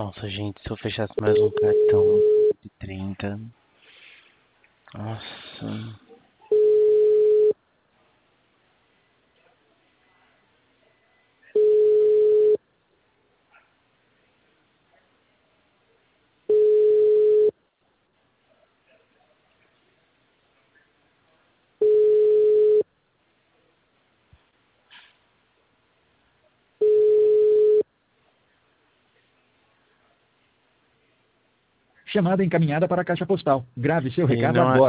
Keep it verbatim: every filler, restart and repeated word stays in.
Nossa, gente, se eu fechasse mais um cartão de trinta. Nossa. Chamada encaminhada para a caixa postal. Grave seu E recado não, agora.